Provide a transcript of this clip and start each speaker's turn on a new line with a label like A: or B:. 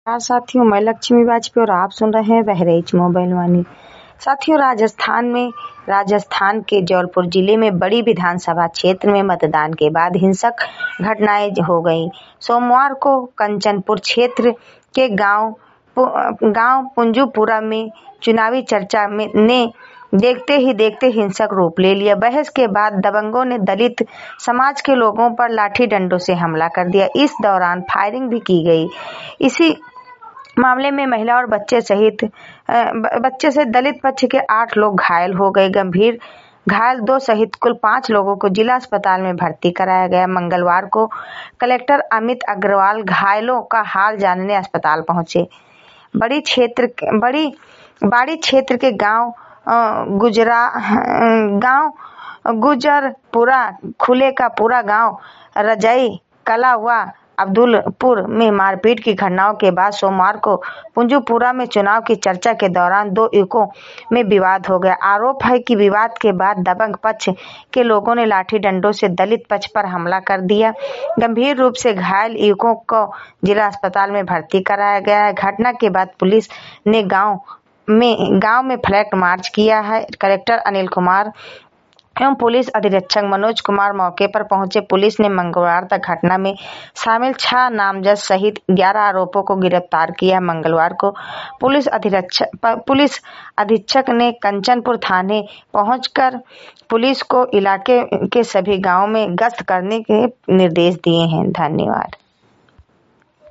A: नमस्कार साथियों, मैं लक्ष्मी वाजपेयी और आप सुन रहे हैं बहरेच मोबाइल वाणी। साथियों, राजस्थान के जौलपुर जिले में बड़ी विधानसभा क्षेत्र में मतदान के बाद हिंसक घटनाएं हो गईं। सोमवार को कंचनपुर क्षेत्र के गांव पुंजूपुरा में चुनावी चर्चा ने देखते हिंसक रूप ले लिया। बहस के बाद दबंगों ने दलित समाज के लोगों पर लाठी डंडों से हमला कर दिया। इस दौरान फायरिंग भी की गई। इसी मामले में महिला और बच्चे से दलित पक्ष के 8 लोग घायल हो गए। गंभीर घायल 2 सहित कुल 5 लोगों को जिला अस्पताल में भर्ती कराया गया। मंगलवार को कलेक्टर अमित अग्रवाल घायलों का हाल जानने अस्पताल पहुंचे। बाड़ी क्षेत्र के गांव गुजरपुरा, खुले का पूरा गांव, रजई कला व अब्दुलपुर में मारपीट की घटनाओं के बाद सोमवार को पुंजूपुरा में चुनाव की चर्चा के दौरान 2 युवकों में विवाद हो गया। आरोप है कि विवाद के बाद दबंग पक्ष के लोगों ने लाठी डंडों से दलित पक्ष पर हमला कर दिया। गंभीर रूप से घायल युवकों को जिला अस्पताल में भर्ती कराया गया है। घटना के बाद पुलिस ने गांव में फ्लैग मार्च किया है। कलेक्टर अनिल कुमार एवं पुलिस अधीक्षक मनोज कुमार मौके पर पहुंचे। पुलिस ने मंगलवार तक घटना में शामिल 6 नामजद सहित 11 आरोपों को गिरफ्तार किया। मंगलवार को पुलिस अधीक्षक ने कंचनपुर थाने पहुंचकर पुलिस को इलाके के सभी गांवों में गश्त करने के निर्देश दिए हैं। धन्यवाद।